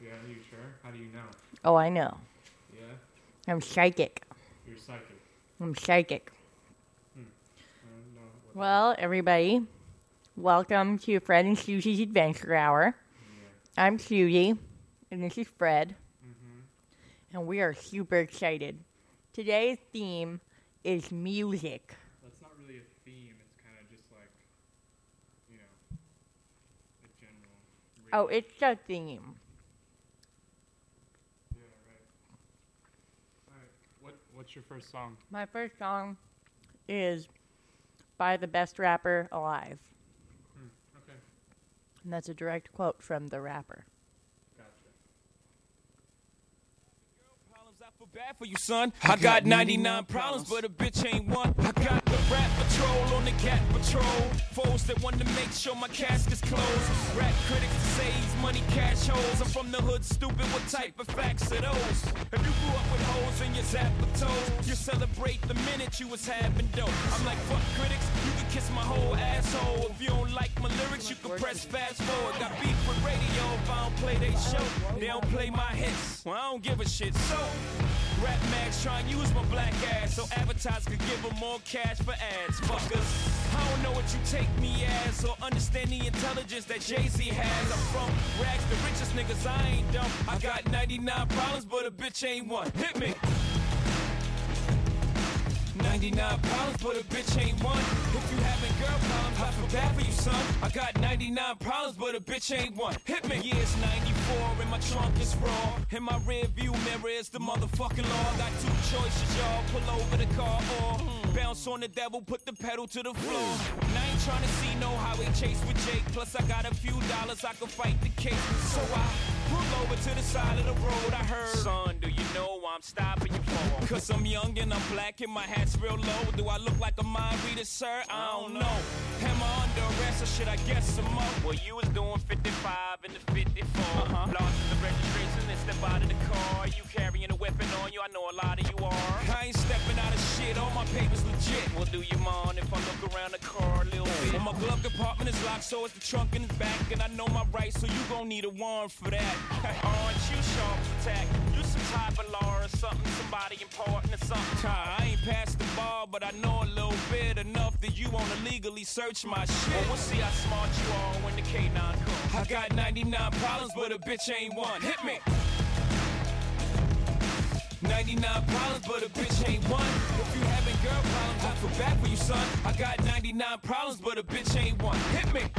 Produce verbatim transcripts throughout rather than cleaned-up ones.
Yeah, you sure? How do you know? Oh, I know. Yeah? I'm psychic. You're psychic. I'm psychic. Hmm. I don't know what Well, everybody, welcome to Fred and Susie's Adventure Hour. Yeah. I'm Susie, and this is Fred, Mm-hmm. and we are super excited. Today's theme is music. That's not really a theme. It's kind of just like, you know, a general. Oh, radio- it's a theme. Yeah, right. All right. What What's your first song? My first song is by the best rapper alive. Hmm. Okay. And that's a direct quote from the rapper. Gotcha. I feel bad for you, son. I got ninety-nine problems, but a bitch ain't one. I got the rap patrol on the cat patrol. Foes that want to make sure my casket's closed. Rap critics to save money, cash holes. I'm from the hood, stupid. What type of facts are those? If you grew up with holes in your zap of toes, you celebrate the minute you was having dope. I'm like, fuck critics, you can kiss my whole asshole. If you don't like my lyrics, you can press fast forward. Got beef with radio if I don't play they show. They don't play my hits. Well, I don't give a shit. So Rap mags try and use my black ass so advertisers could give them more cash for ads. Fuckers, I don't know what you take me as or understand the intelligence that Jay-Z has. I'm from rags, the richest niggas, I ain't dumb. I got ninety-nine problems, but a bitch ain't one. Hit me. ninety-nine problems, but a bitch ain't one. If you having girl problems, I feel bad for you, son. I got ninety-nine problems, but a bitch ain't one. Hit me. Yeah, it's ninety-four, and my trunk is raw. In my rear view mirror is the motherfucking law. I got two choices, y'all. Pull over the car or mm, bounce on the devil, put the pedal to the floor. And I ain't trying to see no highway chase with Jake. Plus, I got a few dollars, I can fight the case. So I pull over to the side of the road. I heard, son, do you know I'm stopping you for? Cause I'm young and I'm black and my hat's real low. Do I look like a mind reader, sir? I don't know. Am I under arrest or should I guess some more? Well, you was doing fifty-five and the fifty-four. Uh-huh. Lost in the registration and step out of the car. You carrying a weapon on you? I know a lot of you are. I ain't stepping out of shit. All my papers legit. Well, do you mind if I look around the car a little bit? Well, my glove compartment is locked, so is the trunk in the back. And I know my rights, so you gon' need a warrant for that. Aren't you sharp as attack? You some type of law or something, somebody important or something. I ain't past the bar, but I know a little bit enough that you wanna legally search my shit. Well, we'll see how smart you are when the K nine comes. I got ninety-nine problems, but a bitch ain't one. Hit me. ninety-nine problems, but a bitch ain't one. If you having girl problems, I feel bad for you, son. I got ninety-nine problems, but a bitch ain't one. Hit me.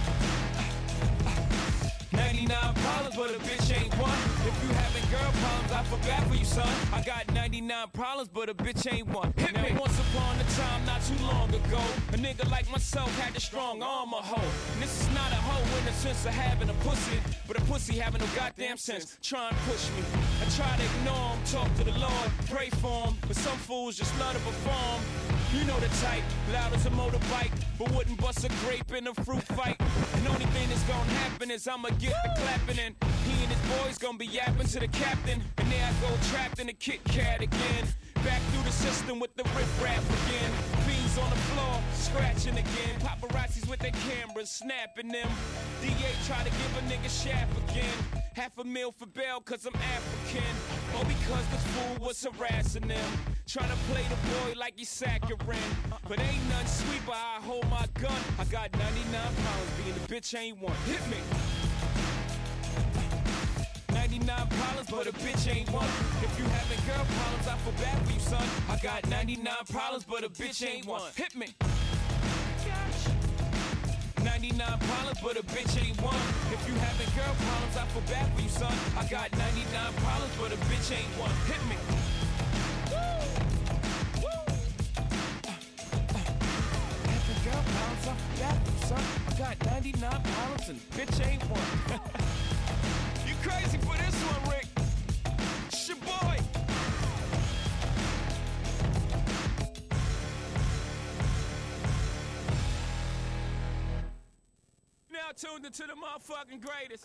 ninety-nine problems, but a bitch ain't one. If you having girl problems, I feel bad for you, son. I got ninety-nine problems, but a bitch ain't one. Hit now, me. Once upon a time, not too long ago, a nigga like myself had a strong arm, a hoe. And this is not a hoe in the sense of having a pussy, but a pussy having no goddamn sense. Try and push me. I try to ignore him, talk to the Lord, pray for him, but some fools just love to perform. You know the type, loud as a motorbike, but wouldn't bust a grape in a fruit fight. And only thing that's gonna happen is I'ma get the clapping, and he and his boys gonna be yapping to the captain. And there I go trapped in a Kit Kat again. Back through the system with the riff-raff again. Fiends on the floor, scratching again. Paparazzis with their cameras, snapping them. D A try to give a nigga shaft again. Half a meal for bail cause I'm African. Or because this fool was harassing them. Trying to play the boy like he's saccharine. But ain't nothing sweet but I hold my gun. I got ninety-nine pounds, being a bitch ain't one. Hit me. ninety-nine problems, but a bitch ain't one. If you having girl problems, I feel bad for you, son. I got ninety-nine problems, but a bitch ain't one. Hit me. ninety-nine problems, but a bitch ain't one. If you having girl problems, I feel bad for you, son. I got ninety-nine problems, but a bitch ain't one. Hit me. Having girl problems, I feel bad for you, son. I got ninety-nine problems and bitch ain't one. You crazy for this one, Rick? It's your boy. Now tuned into the motherfucking greatest.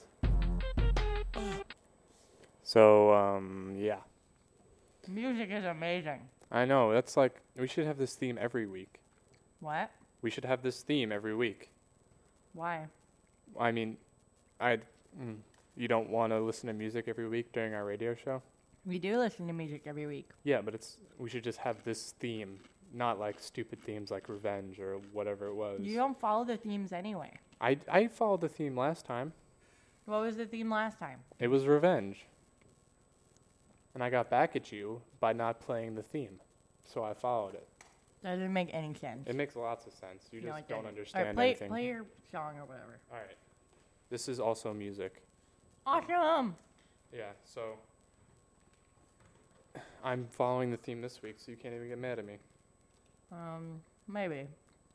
So, um, yeah. Music is amazing. I know. That's like, we should have this theme every week. What? We should have this theme every week. Why? I mean, I... Mm, You don't want to listen to music every week during our radio show? We do listen to music every week. Yeah, but it's we should just have this theme, not like stupid themes like Revenge or whatever it was. You don't follow the themes anyway. I, I followed the theme last time. What was the theme last time? It was Revenge. And I got back at you by not playing the theme. So I followed it. Doesn't make any sense. It makes lots of sense. You No, just it don't doesn't. understand All right, play, anything. play your song or whatever. All right. This is also music. Awesome. Yeah, so I'm following the theme this week, so you can't even get mad at me. Um, maybe.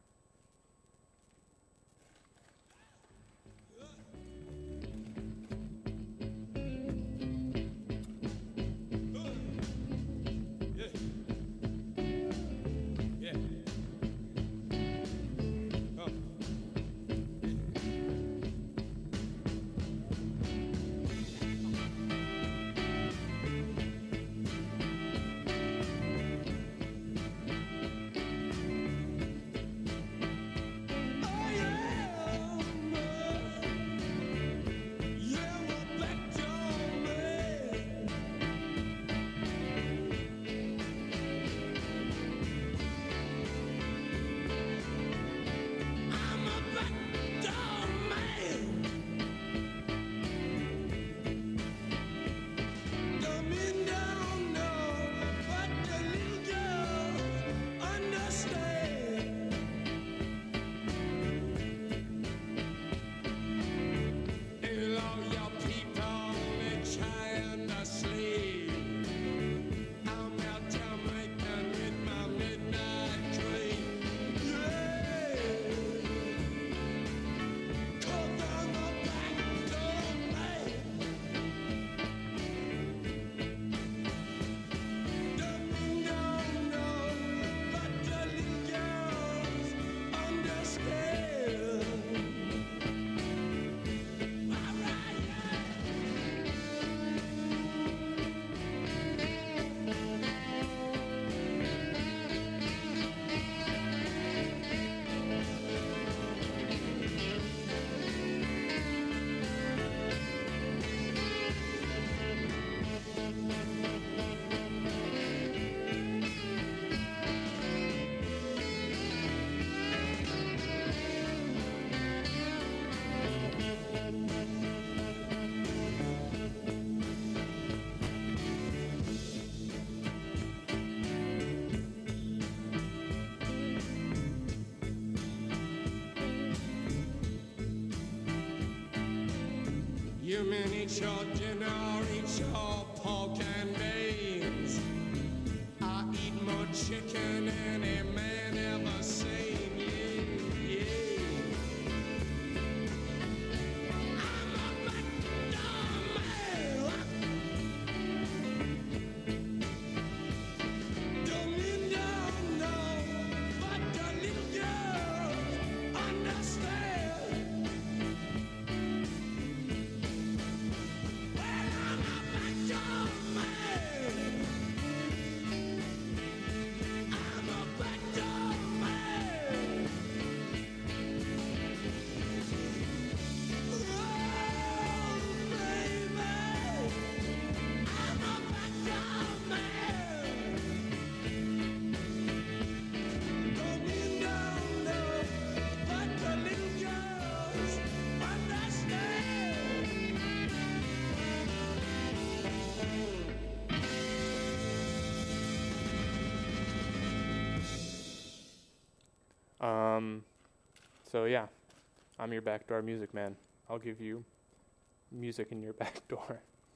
You mean eat your dinner, eat your pork and beans. I eat more chicken than any man ever seen. Yeah, yeah. I'm a backdoor man. Don't mean down, no, but the little girls understand. Well, I'm a backdoor man. I'm a backdoor man. Oh, baby, I'm a backdoor man. Don't mean down, no, but the little girls understand. Um, so yeah, I'm your backdoor music man. I'll give you music in your back door.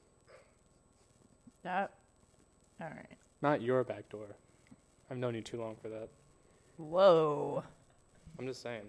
That. All right. Not your back door. I've known you too long for that. Whoa. I'm just saying.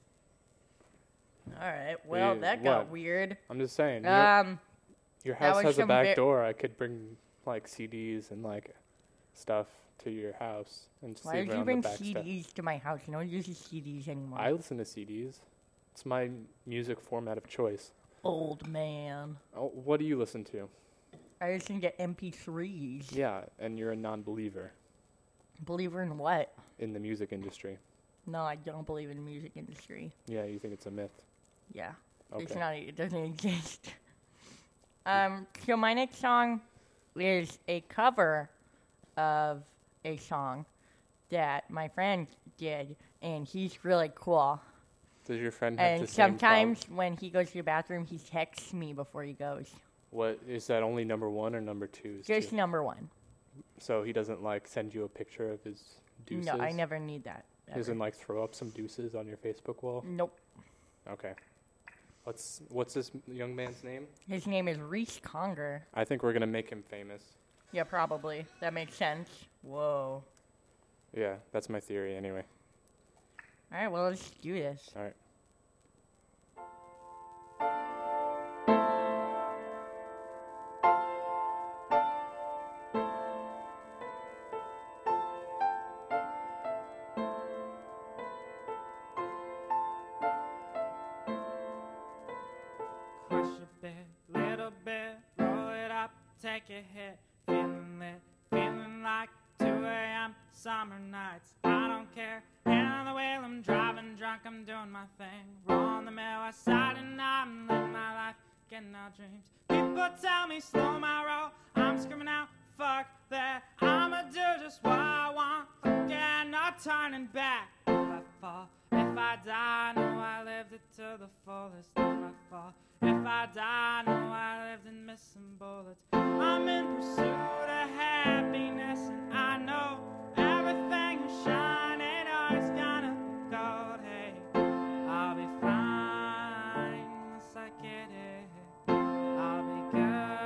All right. Well, Yeah, that got what? weird. I'm just saying. your, Um. your that house was has a some back ve- door. I could bring like C Ds and like stuff to your house and just Why leave did it you on bring the back step. C Ds to my house? No one uses C Ds anymore. I listen to C Ds. It's my music format of choice. Old man. Oh, what do you listen to? I listen to M P threes. Yeah, and you're a non-believer Believer in what? in the music industry. No, I don't believe in the music industry. Yeah, you think it's a myth. Yeah. It's Okay. not. It doesn't exist. Um, so my next song is a cover of a song that my friend did, and he's really cool. Does your friend have And the same sometimes problem? when he goes to the bathroom, he texts me before he goes. What is that? Only number one or number two? Just number one. So he doesn't like send you a picture of his deuces. No, I never need that. He ever. doesn't like throw up some deuces on your Facebook wall. Nope. Okay. What's what's this young man's name? His name is Reese Conger. I think we're gonna make him famous. Yeah, probably. That makes sense. Whoa. Yeah, that's my theory anyway. All right, well, let's do this. All right. Crush a bit, little bit, roll it up, take a hit. Feeling lit, feeling like two a.m. summer nights. I don't care, hand on the wheel, I'm driving drunk, I'm doing my thing. Roll on the Midwest side and I'm living my life, getting out dreams. People tell me slow my roll, I'm screaming out, fuck that. I'ma do just what I want, again, not turning back. If I fall, if I die, I know I lived it to the fullest. If I fall, if I die, I know I lived and missed some bullets. I'm in pursuit of happiness, and I know everything will shine ain't always gonna go. Hey, I'll be fine once I get it. I'll be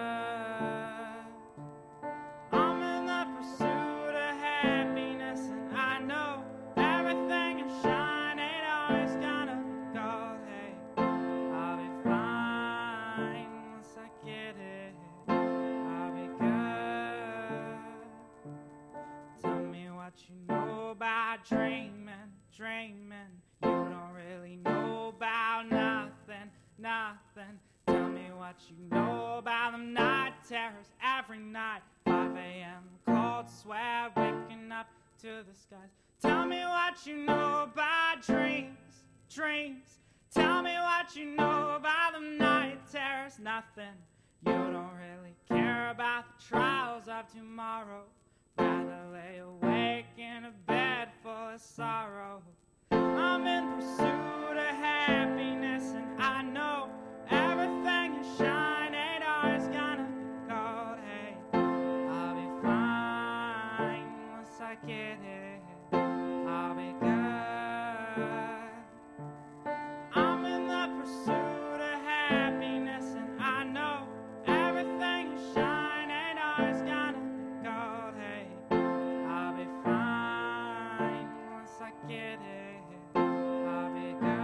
good. I'm in the pursuit of happiness, and I know everything will shine ain't always gonna go. Hey, I'll be fine once I get it. I'll be good. Tell me what you know about dreaming, dreaming. You don't really know about nothing, nothing. Tell me what you know about them night terrors every night. five a.m. cold sweat, waking up to the skies. Tell me what you know about dreams, dreams. Tell me what you know about them night terrors, nothing. You don't really care about the trials of tomorrow. Rather lay awake in a bed full of sorrow. I'm in pursuit of happiness, and I know everything you shine ain't always gonna be gold. Hey, I'll be fine once I get it. I'll be good. I'm in the pursuit of happiness, and I know everything you shine ain't always gonna be gold. Hey, I'll be fine once I get it. I'll be good.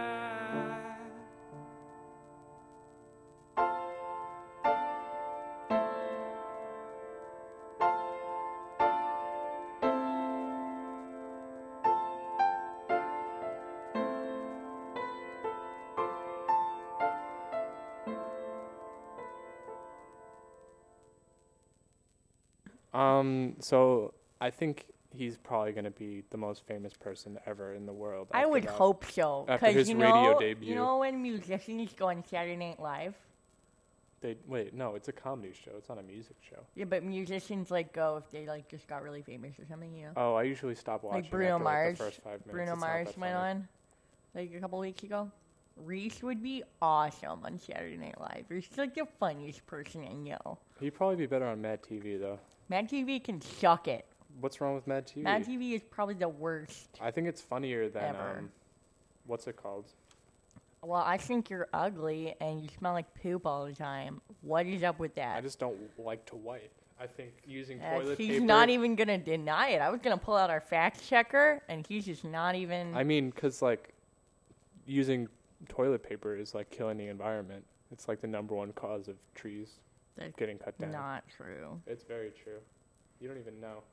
Um. So I think he's probably gonna be the most famous person ever in the world. I after would that. hope so. After 'cause his you radio know, debut. You know when musicians go on Saturday Night Live? They wait. No, it's a comedy show. It's not a music show. Yeah, but musicians like go if they like just got really famous or something, you know? Oh, I usually stop watching like Bruno after Mars. like, the first five minutes. Bruno It's not Mars that went funny. on like a couple weeks ago. Reese would be awesome on Saturday Night Live. He's like the funniest person I know. He'd probably be better on Mad T V though. Mad T V can suck it. What's wrong with Mad T V? Mad T V is probably the worst. I think it's funnier than Ever. um, what's it called? Well, I think you're ugly and you smell like poop all the time. What is up with that? I just don't like to wipe. I think using Uh, toilet he's paper. not even gonna deny it. I was gonna pull out our fact checker, and he's just not even. I mean, cause like using toilet paper is like killing the environment. It's like the number one cause of trees That's getting cut down. not true. It's very true. You don't even know.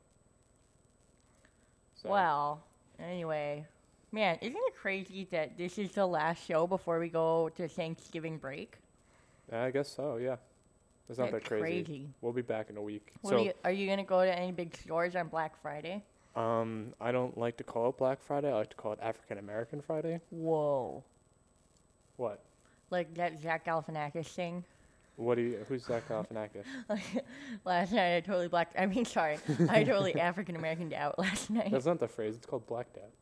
So, Well, anyway, man, isn't it crazy that this is the last show before we go to Thanksgiving break? I guess so. Yeah, it's not That's that crazy. crazy. We'll be back in a week. What so, do you, are you gonna go to any big stores on Black Friday? um, I don't like to call it Black Friday. I like to call it African American Friday. Whoa, What? like that Zach Galifianakis thing? What do you? Who's Zach Galifianakis? Last night I totally blacked. I mean, sorry, I totally African Americaned out last night. That's not the phrase. It's called blacked out.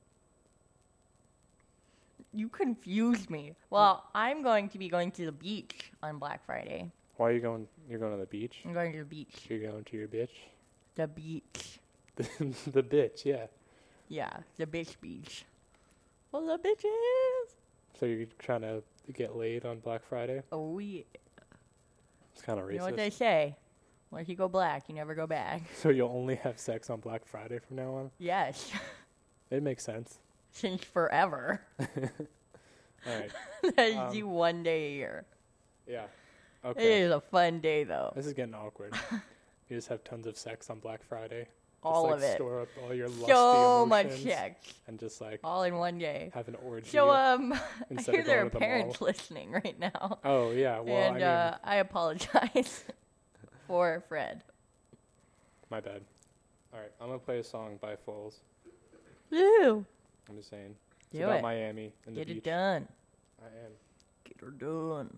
You confused me. Well, I'm going to be going to the beach on Black Friday. Why are you going? You're going to the beach. I'm going to the beach. You're going to your bitch. The beach. The, the bitch, yeah. Yeah, the bitch beach. Well, the bitches. So you're trying to get laid on Black Friday? Oh yeah. It's kind of racist. You know what they say? Once you go black, you never go back. So you'll only have sex on Black Friday from now on? Yes. It makes sense. Since forever. All right. That is Um, the one day a year. Yeah. It Okay. is a fun day though. This is getting awkward. You just have tons of sex on Black Friday. All just, of like, it. Store up all your lusty So much emotions sex. and just like All in one day. have an orgy. So um, I instead hear of there going are to the parents mall. listening right now. Oh yeah. Well, and I mean, uh, I apologize for Fred. my bad. All right, I'm gonna play a song by Foles. Woo! I'm just saying. It's Do about it. Miami and Get the it beach. done. I am. Get her done.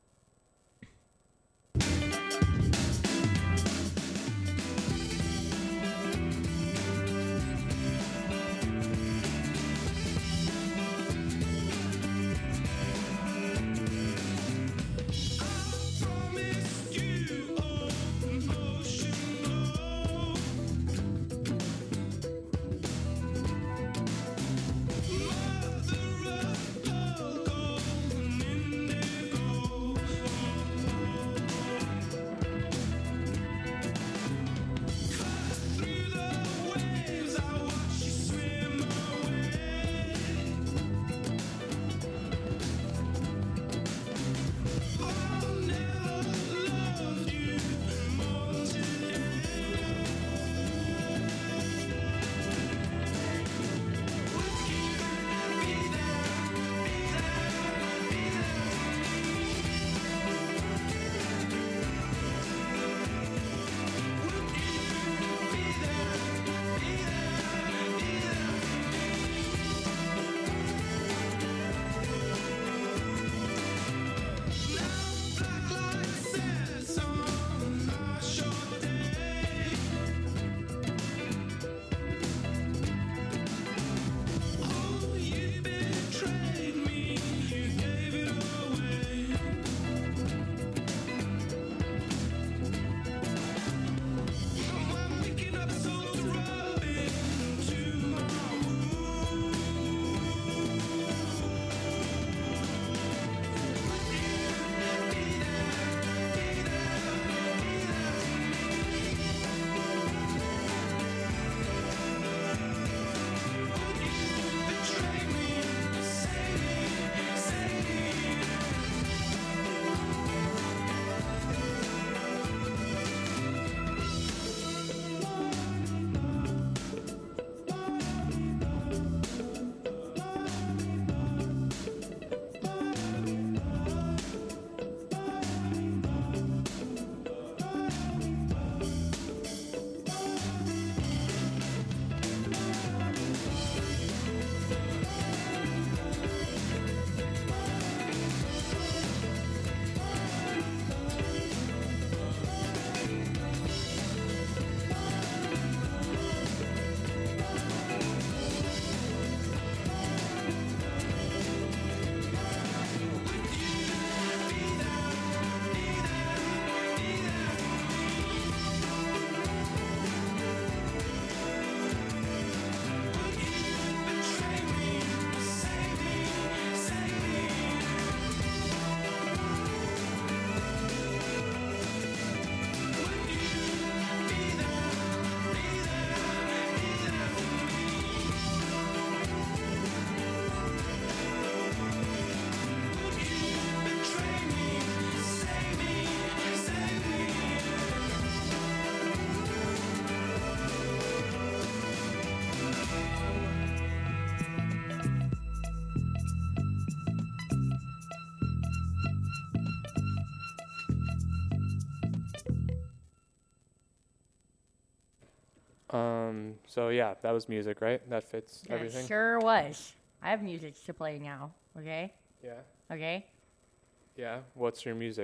Um. So yeah, that was music, right? That fits That everything. sure was. I have music to play now. Okay. Yeah. Okay. Yeah. What's your music's?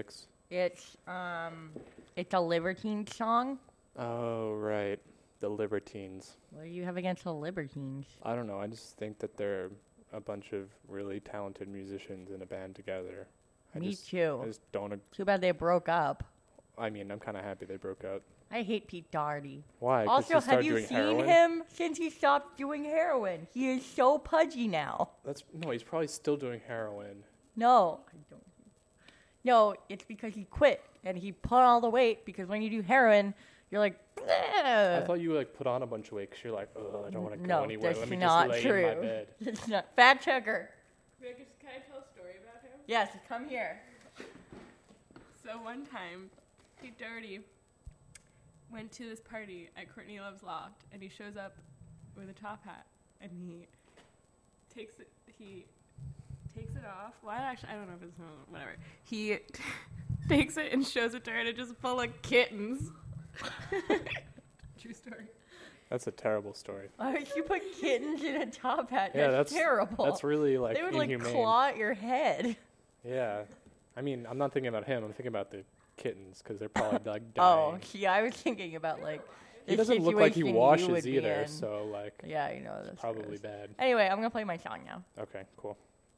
It's um, it's a Libertine song. Oh, right. The Libertines. What do you have against the Libertines? I don't know. I just think that they're a bunch of really talented musicians in a band together. I Me just, too. I just don't. Ag- Too bad they broke up. I mean, I'm kind of happy they broke up. I hate Pete Doherty. Why? 'Cause Also, he have started you doing seen heroin? him since he stopped doing heroin? He is so pudgy now. That's no. He's probably still doing heroin. No, I don't. No, it's because he quit and he put on all the weight. Because when you do heroin, you're like, I "Bleh." thought you like put on a bunch of weight because you're like, oh, I don't want to go no, anywhere. that's Let me not just lay true. in my bed. It's not. Fact checker. Can I tell a story about him? Yes, come here. So one time, Pete Doherty went to this party at Courtney Love's loft, and he shows up with a top hat, and he takes it. He takes it off. Why? Actually, I don't know if it's whatever. He takes it and shows it to her, and it's just full of kittens. True story. That's a terrible story. Why would you put kittens in a top hat? Yeah, that's, that's terrible. That's really like They would like inhumane. claw at your head. Yeah, I mean, I'm not thinking about him. I'm thinking about the kittens because they're probably like Oh, dying. yeah, I was thinking about like. He the doesn't look like he situation you washes would be either, in. so like Yeah, you know that's probably gross. bad. Anyway, I'm gonna play my song now. Okay, cool.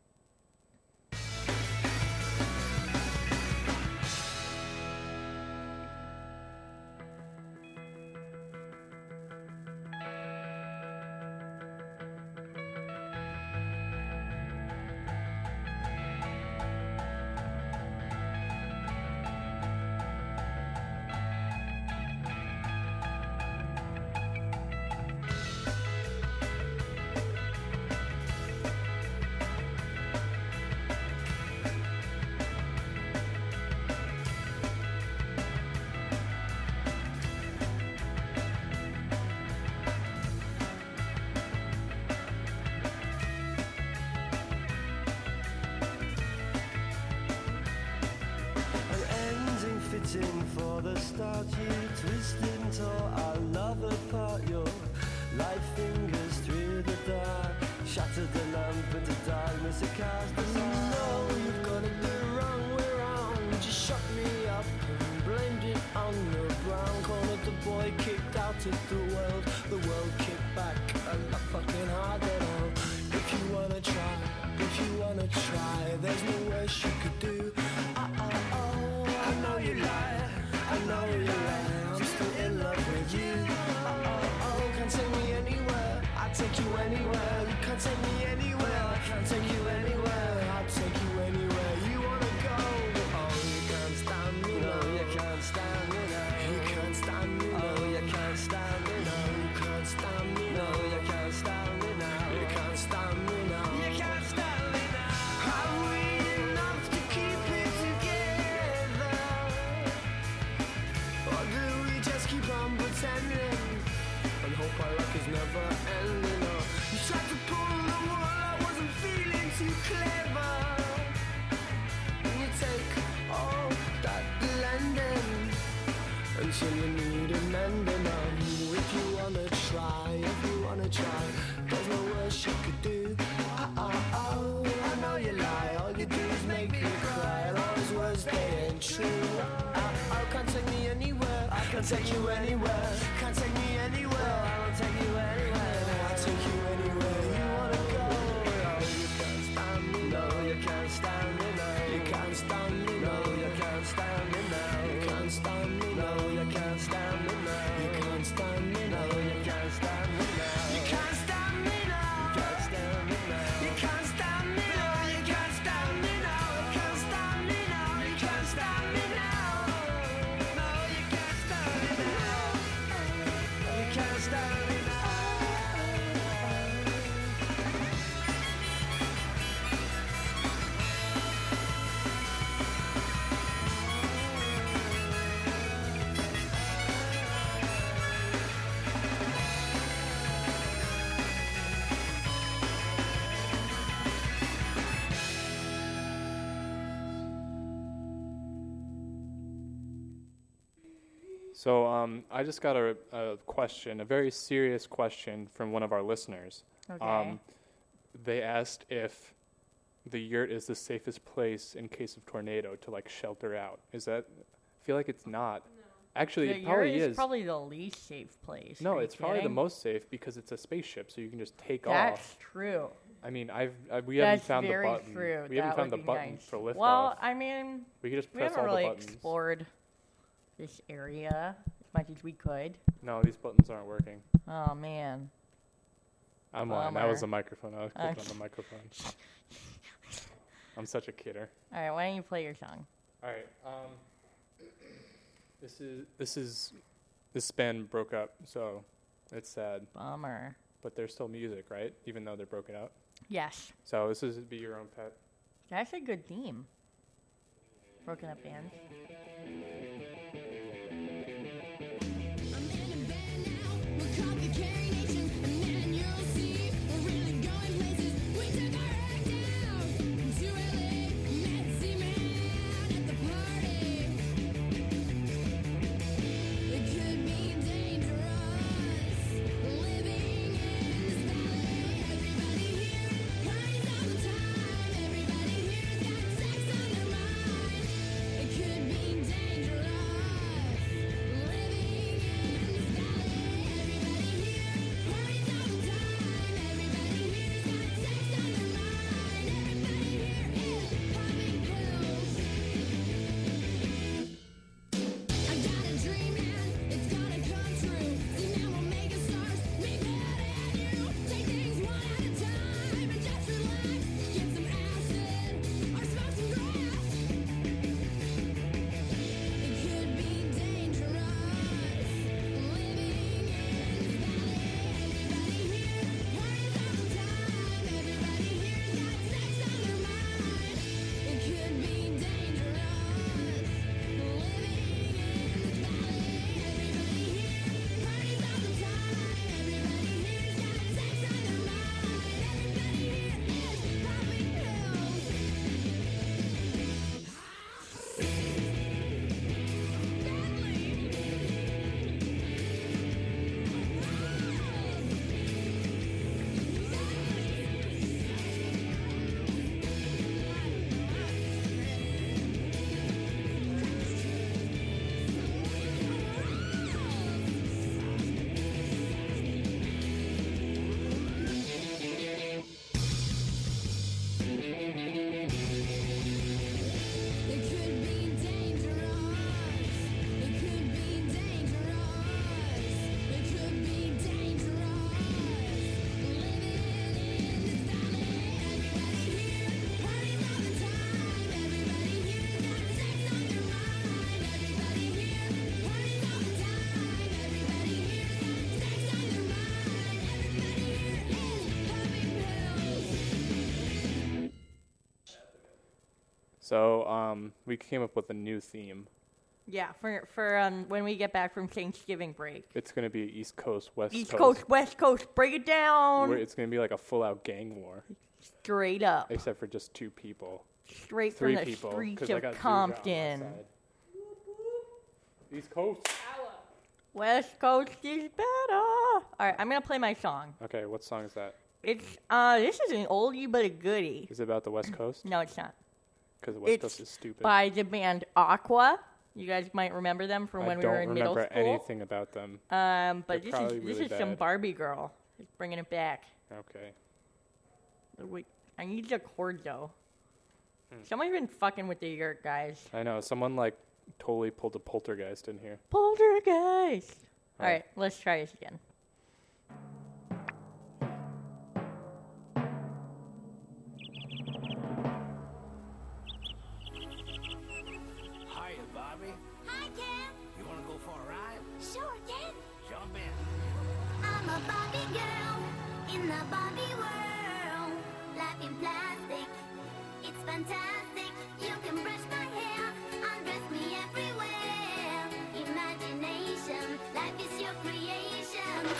An ending fitting for the start. You twisted and tore our love apart. Your light fingers through the dark shattered the lamp into darkness. It cast us all. No, you've got it the wrong way round. You just shut me up and blamed it on the brown. Cornered the boy, kicked out of the world. The world kicked back a lot fucking harder now. If you wanna try, if you wanna try, there's no worse you could do. I know you lie, I know you lie. I'm still in love with you. Oh, oh, oh, can't take me anywhere. I'll take you anywhere. You can't take me anywhere. I can't take you anywhere. I'll take you anywhere you wanna go. Oh, you can't stand me, no, you can't stand me, no. You can't stand me, no, you can't stand me, no. You can't stand me, no, you can't stand me, no. You can't stand me, no. You can't stand me now. Are we enough to keep it together? Or do we just keep on pretending and hope our luck is never ending? Or you tried to pull the wool, I wasn't feeling too clever. And you take all that blending until you need a mending. On you, if you wanna try, if you wanna try, there's no worse you could do. Oh, oh, oh, I know you lie. All you do is make me cry. And all those words, they ain't true. Oh, oh, can't take me anywhere. I can't take you anywhere. Can't take me anywhere. I won't take you anywhere. I'll take you anywhere you wanna go. Oh, you can't stand me. No, you can't stand me. No, you can't stand me. No, you can't stand me. No, you can't stand me. No, you can't stand me. No, you can't stand me. No, you can't stand me. No, you can't stand me. No, you can't stand me. No, you can't stand me. No, you can't stand me. No, you can't stand me. No, you can't stand me. No, no, you can't stand me. No, you can't stand me. So um, I just got a, a question, a very serious question from one of our listeners. Okay. Um, they asked if the yurt is the safest place in case of tornado to like shelter out. Is that? I feel like it's not. Actually, The it probably yurt is is. probably the least safe place. No, Are you it's probably the kidding? most safe because it's a spaceship, so you can just take That's off. true. I mean, I've I, we That's haven't found very the button. true. We haven't That found the would be button nice. for liftoff. Well, I mean, we could just we press haven't all really the buttons. explored this area as much as we could. No, these buttons aren't working. Oh man. I'm lying. That was the Bummer. microphone. I was clicking on Okay. the microphone. I'm such a kidder. All right, why don't you play your song? All right. Um, this is this is this band broke up, so it's sad. Bummer. But there's still music, right? Even though they're broken up. Yes, So this is Be Your Own Pet. that's a good theme. Broken up band. So um, we came up with a new theme. Yeah, for for um, when we get back from Thanksgiving break. It's going to be East Coast, West East Coast. Coast, West Coast, break it down. Where it's going to be like a full-out gang war, Straight up. except for just two people. Straight Three from the people. streets 'cause I of got Dewdrop on my Compton. side. East Coast. West Coast is better. All right, I'm going to play my song. Okay, what song is that? It's uh, This is an oldie but a goodie. Is it about the West Coast? No, it's not. Because the West It's Coast is stupid. by the band Aqua. You guys might remember them from I when we don't were in middle remember school. anything about them. Um, but They're this is probably this really is some bad. Barbie girl. Just bringing it back. Okay. Wait, I need the chord though. Hmm. Someone's been fucking with the yurt, guys. I know. Someone like totally pulled a poltergeist in here. Poltergeist. All Alright. right, let's try this again. Hiya, Bobby. Hi, Ken. You want to go for a ride? Sure, Ken. Jump in. I'm a Barbie girl in the Barbie world. Life in plastic, it's fantastic. You can brush my hair, undress me everywhere. Imagination, life is your creation.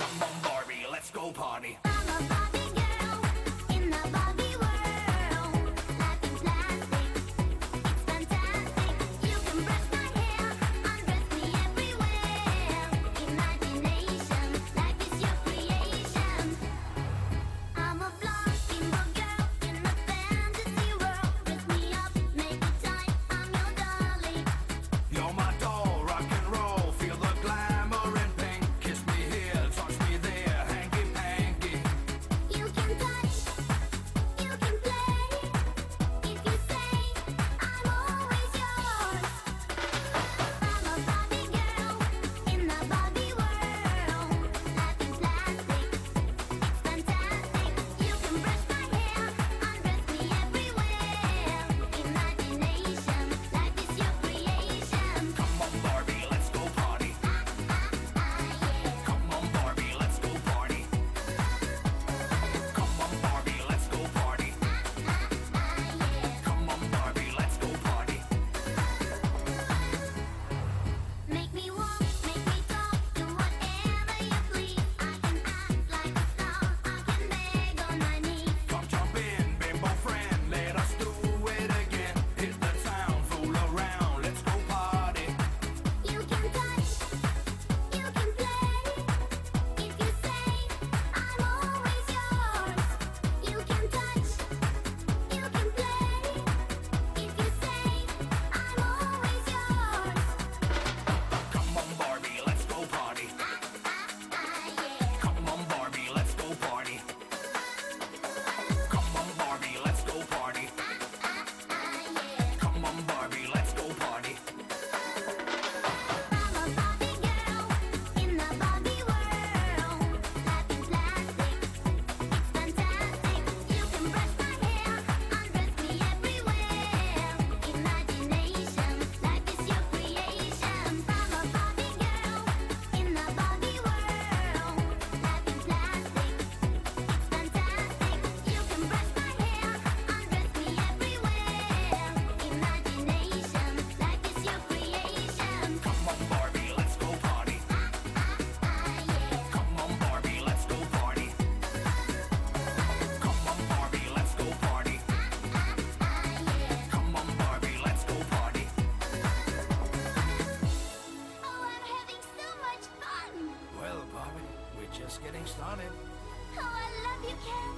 getting started. Oh, I love you, Ken.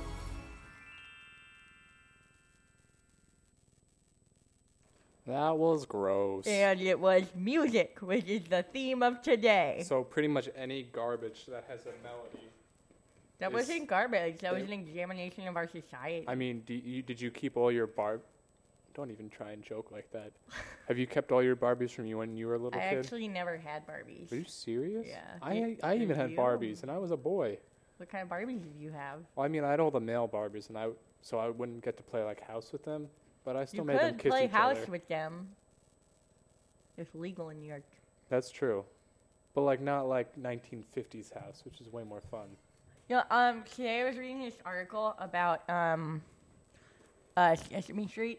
That was gross. And it was music, which is the theme of today. So pretty much any garbage that has a melody. That is- wasn't garbage. That was They- an examination of our society. I mean, do you, did you keep all your barb? Don't even try and joke like that. Have you kept all your Barbies from you when you were a little I kid? actually never had Barbies. Are you serious? Yeah. I Did- I even did had you? Barbies, and I was a boy. What kind of Barbies did you have? Well, I mean, I had all the male Barbies, and I so I wouldn't get to play like house with them, but I still You made them could kiss play each house other. with them. It's legal in New York. That's true, but like not like nineteen fifties house, which is way more fun. You know, um, today I was reading this article about um, uh, Sesame Street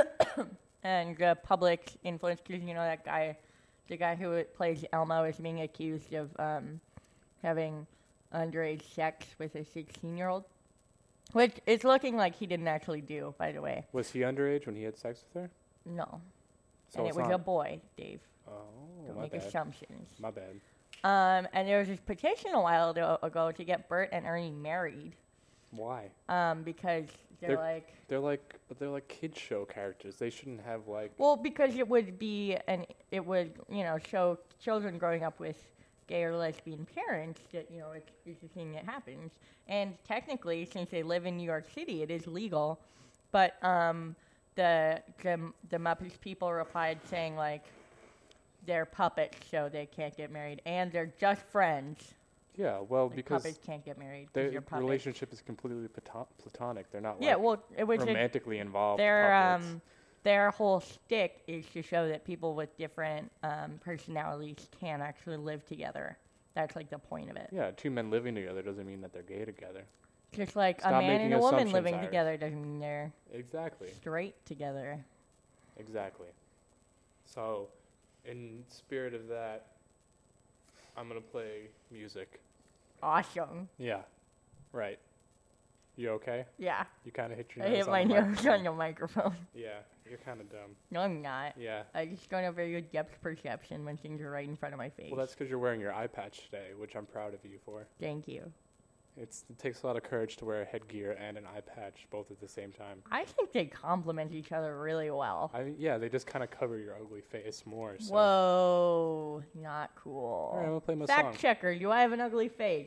and uh, public influence. Because you know that guy, the guy who plays Elmo, is being accused of um, having underage sex with a sixteen-year-old, which it's looking like he didn't actually do. By the way, Was he underage when he had sex with her? no, So and it it's was not- a boy, Dave. Oh, Don't my make bad. assumptions. My bad. Um, and there was this petition a while ago, ago to get Bert and Ernie married. Why? Um, because they're, They're- like, They're like they're like kid show characters. They shouldn't have like. well, because it would be, and it would, you know, show children growing up with gay or lesbian parents that, you know, it's, it's a thing that happens. And technically, since they live in New York City, it is legal. But um, the, the the Muppets people replied saying like they're puppets, so they can't get married, and they're just friends. Yeah, well, Like because puppets can't get married. 'cause their you're puppets. relationship is completely plato- platonic. They're not Yeah, like well, it was a, romantically involved. their puppets. um their whole shtick is to show that people with different um, personalities can actually live together. That's like the point of it. Yeah, two men living together doesn't mean that they're gay together. Just like a Stop man making and a woman assumptions, living Iris. together doesn't mean they're Exactly. straight together. Exactly. So, in spirit of that, I'm gonna play music. Awesome. Yeah. Right. You okay? Yeah. You kind of hit your I nose hit on my the nose microphone. on the microphone. Yeah, you're kind of dumb. No, I'm not. Yeah. I just don't have very good depth perception when things are right in front of my face. Well, that's because you're wearing your eye patch today, which I'm proud of you for. Thank you. It's, it takes a lot of courage to wear a headgear and an eye patch both at the same time. I think they complement each other really well. I mean, yeah, they just kind of cover your ugly face more. So. Whoa, not cool. All right, I'm gonna play my Fact song. checker, do I have an ugly face?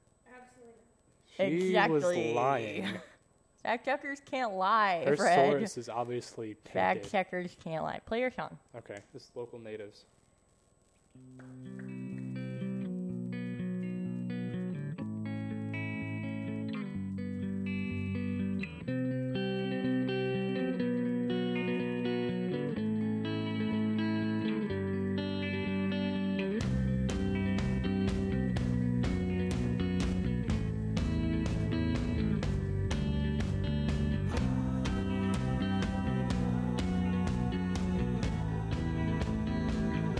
Absolutely. She exactly. was lying. Fact checkers can't lie, Her Fred. source is obviously Fact tainted. checkers can't lie. Play your song. Okay, this is Local Natives. I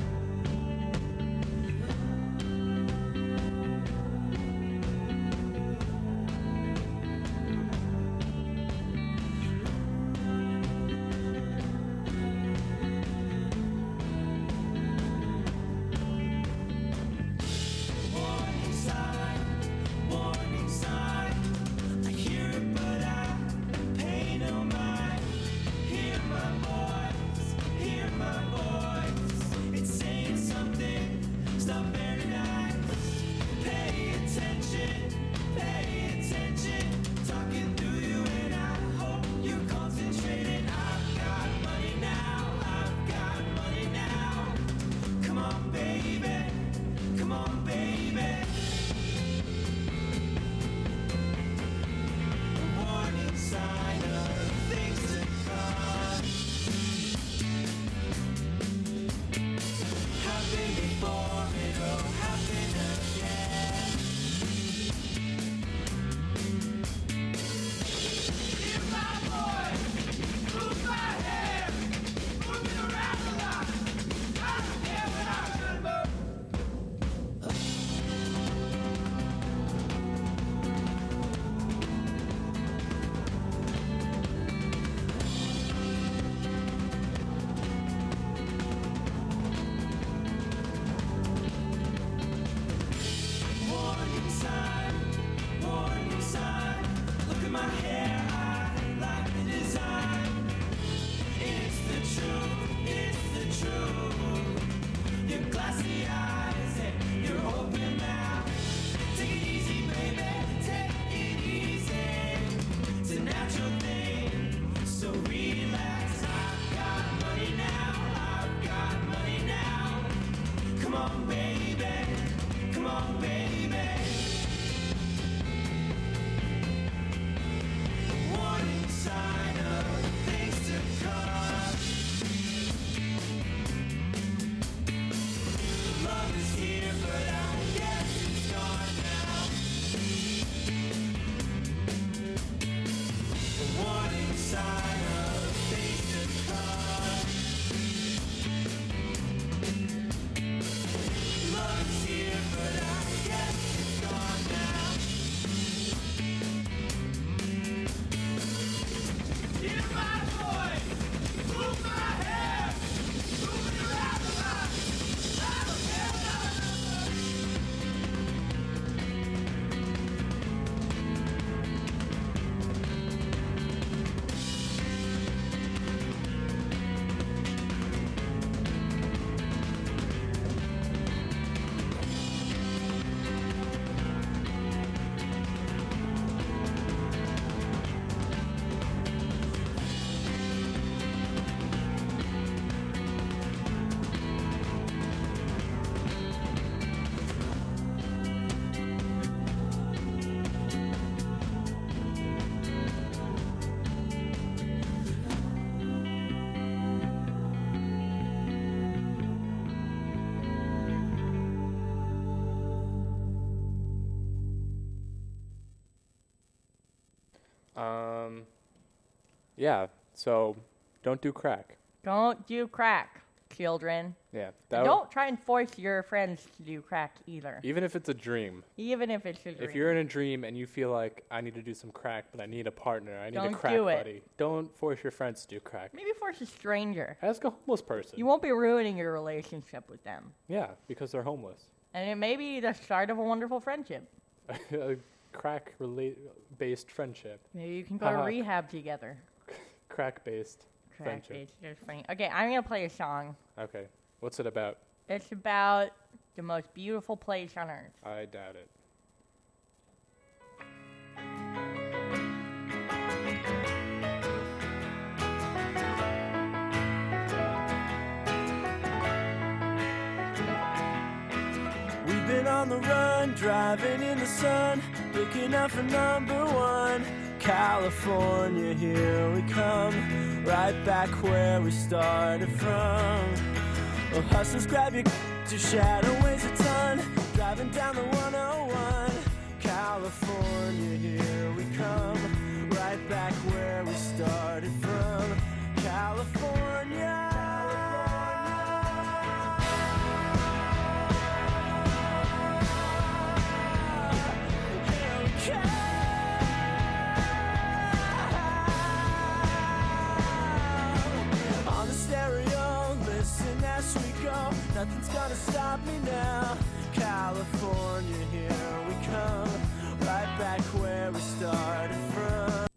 Um, yeah. So don't do crack. Don't do crack, children. Yeah. And That don't try and force your friends to do crack either, even if it's a dream. even if it's a dream. If you're in a dream and you feel like I need to do some crack, but I need a partner, I need Don't a crack do it. buddy. Don't force your friends to do crack. Maybe force a stranger. Ask a homeless person. You won't be ruining your relationship with them. Yeah, because they're homeless. And it may be the start of a wonderful friendship. A crack relate based friendship. Maybe you can go to Haha. rehab together. Crack based Crack friendship. based, that's funny. Okay, I'm going to play a song. Okay. What's it about? It's about the most beautiful place on earth. I doubt it. We've been on the run, driving in the sun, looking out for number one. California, here we come, right back where we started from. Well, hustlers, grab your your shadow weighs a ton, driving down the one oh one. California, here we come, right back where we started from. California. On the stereo, listen as we go. Nothing's gonna stop me now. California, here we come, right back where we started from.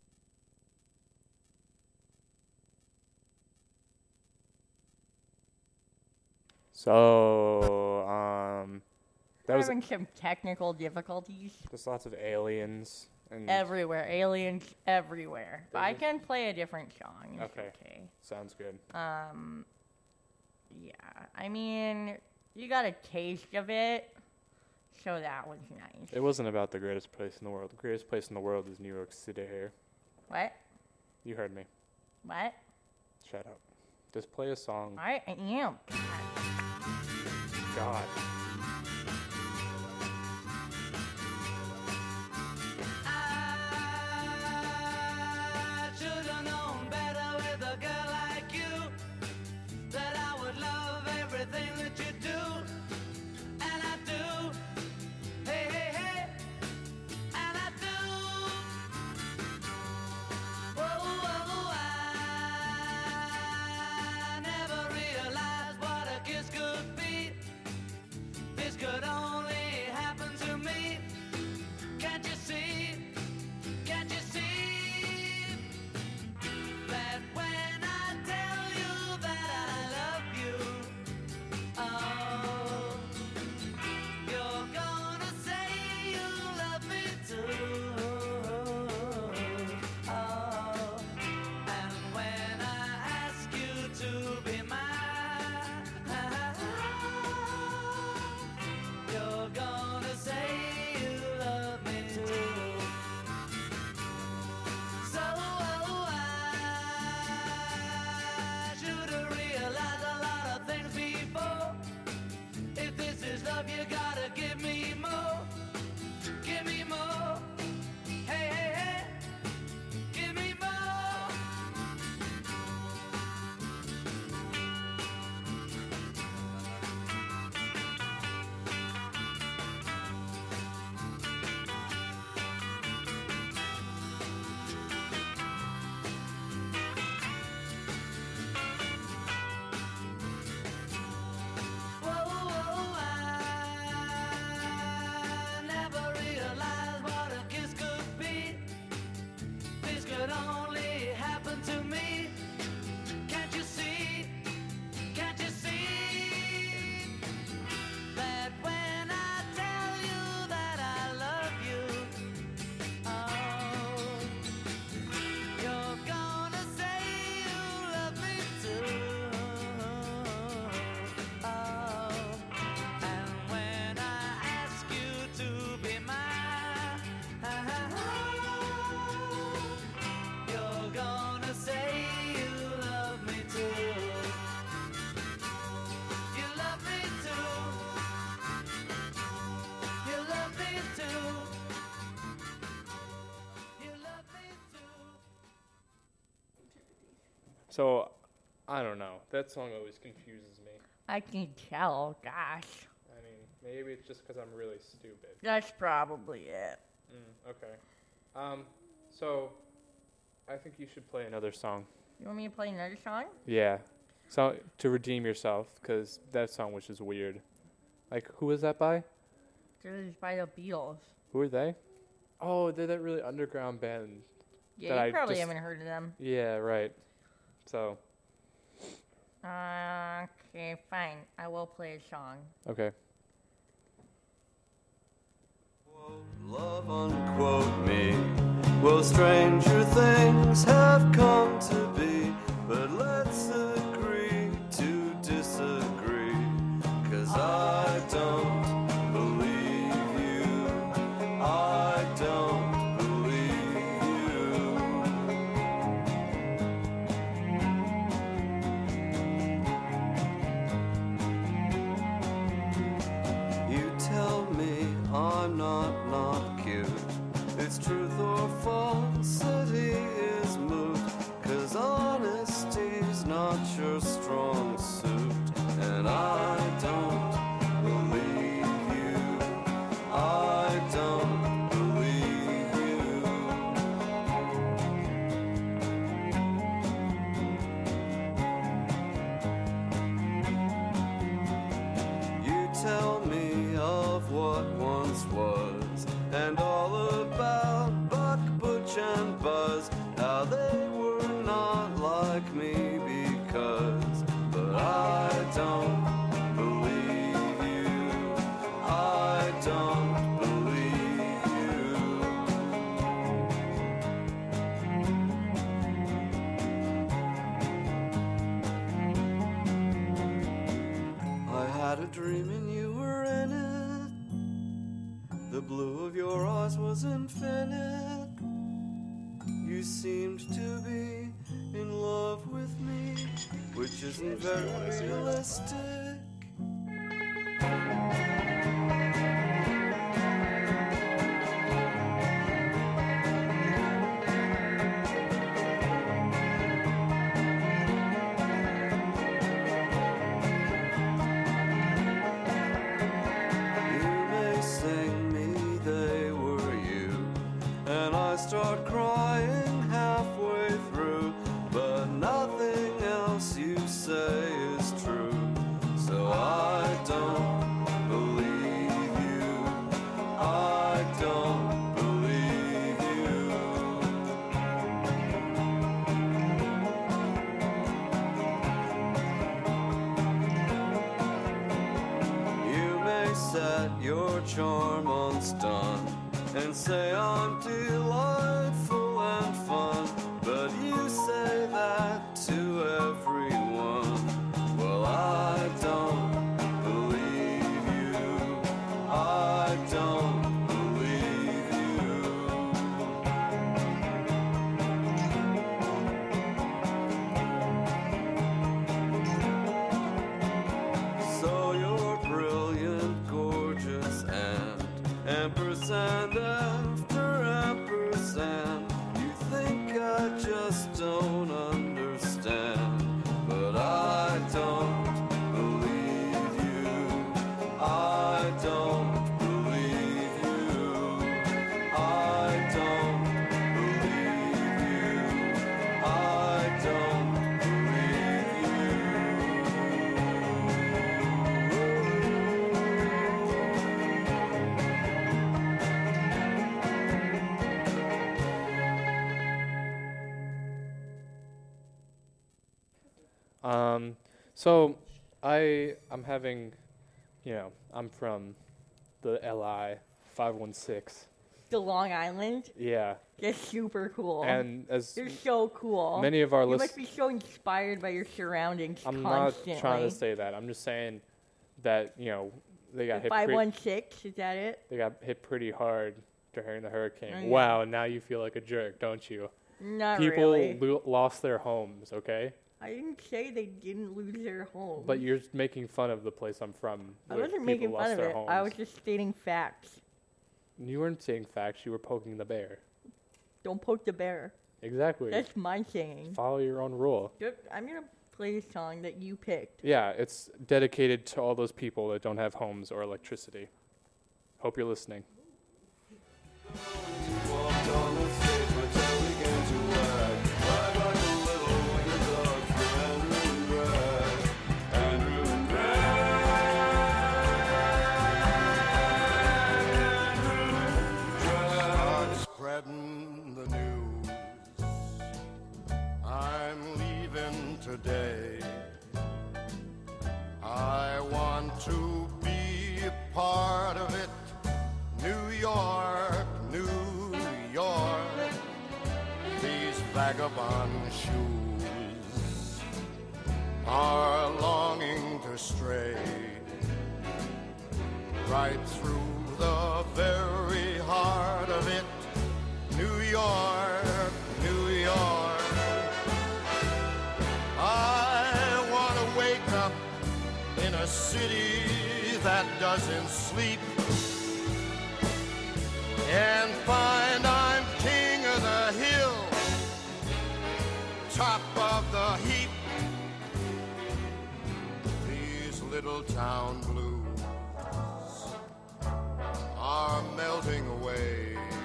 So, um, that We're was having some technical difficulties there's lots of aliens and everywhere. Aliens everywhere. But I can play a different song. It's Okay. okay. sounds good. Um, yeah. I mean, you got a taste of it, so that was nice. It wasn't about the greatest place in the world. The greatest place in the world is New York City here. What? You heard me. What? Shut up. Just play a song. I am. God. I should've known better with a girl like you, that I would love everything that you do, and I do. Hey, hey, hey, and I do. Whoa, whoa, I never realized what a kiss could be. This could only happen to me. Can't you see? Can't you see that when I tell you that I love you, oh, you're gonna say you love me too. Oh, and when I ask you to be mine, you're gonna say you love me too. So I should've realized a lot of things before. If this is love, you gotta give me more. Give me more. Hey, hey, hey. Give me more. Whoa, whoa, I So, I don't know. That song always confuses me. I can tell. Gosh. I mean, maybe it's just because I'm really stupid. That's probably it. Mm, okay. Um, so, I think you should play another song. You want me to play another song? Yeah. So, to redeem yourself, because that song was just weird. Like, who was that by? It was by the Beatles. Who are they? Oh, they're that really underground band. Yeah, that you I probably just- haven't heard of them. Yeah, right. So, Uh, okay, fine. I will play a song. okay. Love unquote me. Well, stranger things have come to be, but let's agree to disagree. Cause I don't believe you. I don't believe you. You tell me I'm not not cute. It's truth or falsity is moot. Cause honesty's not your strong suit. And I don't believe you. I don't believe you. You tell me of what once was, and all about Buck, Butch, and Buzz, how they were not like me because, but I don't believe you. I don't believe you. I had a dream and you were in it. The blue of your eyes was infinite. You seemed to be in love with me, which isn't very realistic. You may sing me they were you, and I start crying halfway through, but nothing else you say is true. So I don't believe you. I don't believe you. You may set your charm on stun and say I'm delightful and fun, but you say that to everyone. Well, I don't believe you. I don't believe you. So you're brilliant, gorgeous, and ampersand after ampersand. You think I just don't understand, but I don't believe you. I don't believe you. I don't believe you. I don't Um, so I I'm having, you know, I'm from the L I five one six. The Long Island. Yeah. They're super cool. And as they're so cool. many of our You lis- must be so inspired by your surroundings I'm constantly. not trying to say that. I'm just saying that, you know, they got hit Five pre- one six, is that it? they got hit pretty hard during the hurricane. Oh, yeah. Wow, now you feel like a jerk, don't you? Not People really. lo- lost their homes, okay? I didn't say they didn't lose their home. But you're making fun of the place I'm from. I where wasn't people making lost fun of their it. homes. I was just stating facts. You weren't saying facts. You were poking the bear. Don't poke the bear. Exactly. That's my singing. Follow your own rule. Yep, I'm gonna play a song that you picked. Yeah, it's dedicated to all those people that don't have homes or electricity. Hope you're listening. Spreading the news, I'm leaving today. I want to be a part of it. New York, New York, these vagabond shoes are longing to stray right through the very heart of it. New York, New York, I want to wake up in a city that doesn't sleep and find I'm king of the hill, top of the heap. These little town blues are melting away.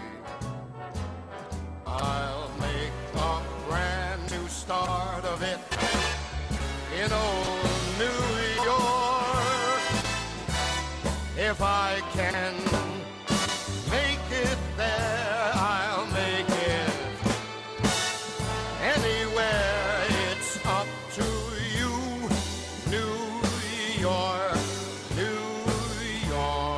I'll make a brand new start of it in old New York. If I can make it there, I'll make it anywhere. It's up to you, New York, New York.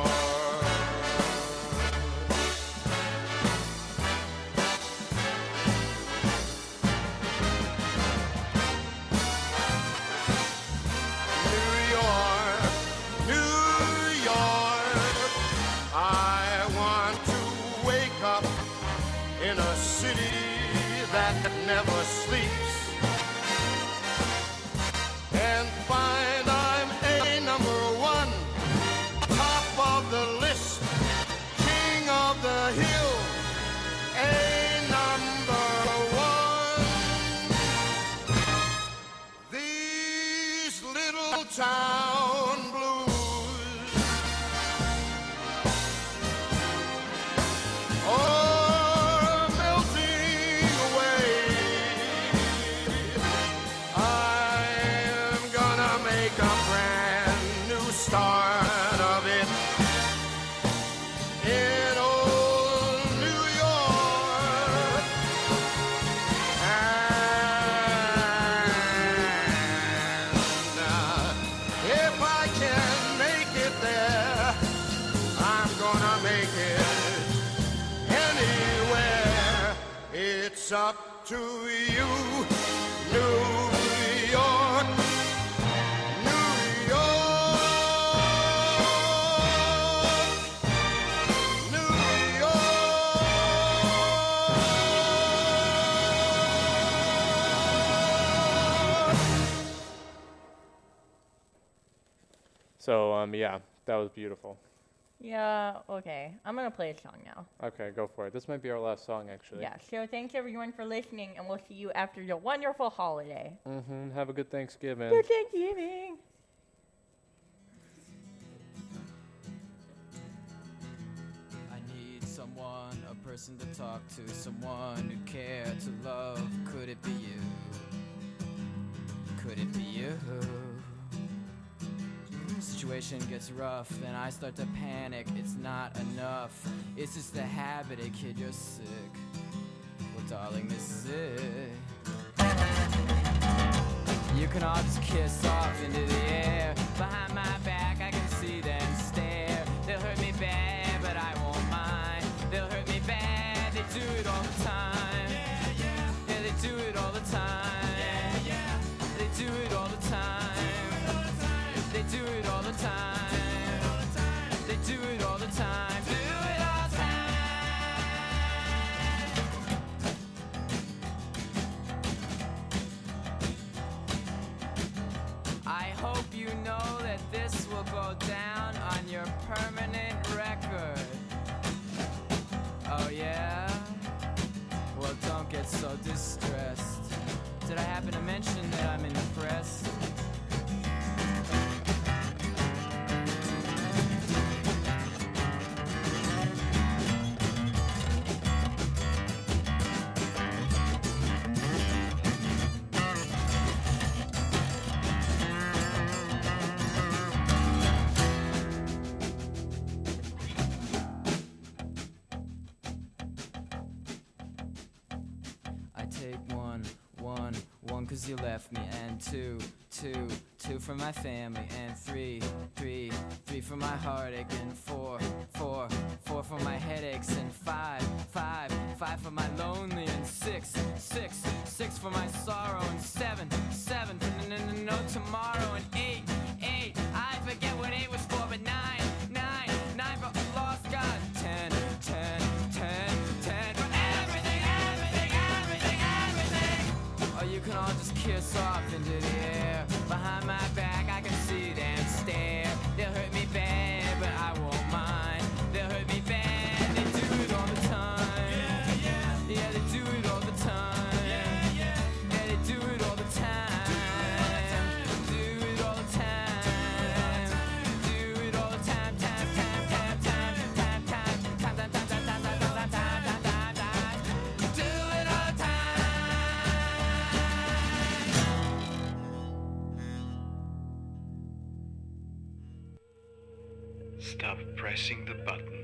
New York, New York, I want to wake up in a city that never sleeps and find I'm a number one, top of the list, king of the hill, a number one. These little town blues are melting away. I'm gonna make a brand new start of it in old New York. And uh, if I can make it there, I'm gonna make it anywhere. It's up to you, New York, New York, New York. So, um, yeah, that was beautiful. Yeah, okay. I'm gonna play a song now. Okay, go for it. This might be our last song, actually. Yeah, so thanks everyone for listening, and we'll see you after your wonderful holiday. Mm-hmm. Have a good Thanksgiving. Good Thanksgiving. I need someone, a person to talk to, someone who care to love. Could it be you? Could it be you? Situation gets rough, then I start to panic. It's not enough. It's just a habit, hey kid, you're sick. Well, darling, this is it. You can all just kiss off into the air. Behind my back, I can see them stare. They'll hurt me bad, but I won't mind. They'll hurt me bad, they do it all the time. Yeah, yeah. Yeah, they do it all the time. Yeah, yeah. They do it all the time. They do it all the time. They do it all the time. Do it all the time. I hope you know that this will go down on your permanent record. Oh yeah? Well, don't get so distressed. Did I happen to mention that I'm impressed? Cause you left me, and two, two, two for my family, and three, three, three for my heartache, and four, four, four for my headaches, and five, five, five for my lonely, and six, six, six for my sorrow, and seven, seven for n- n- no tomorrow, and eight, eight, I forget what eight was for, but nine, nine, nine for lost God, ten, ten, ten, ten for everything, everything, everything, everything. Or you can all just kiss off into the air. Behind my back I can see them stare. They'll hurt me bad, but I won't mind. They'll hurt me bad, they do it all the time. Yeah, yeah, yeah, they do it all the time. Yeah, yeah, yeah, they do it all the time. Do it all the time. Do it all the time. Time, time, time, time, time, time, time, time, time, time, time, time, time, time, time. Do it all the time. Stop pressing the button.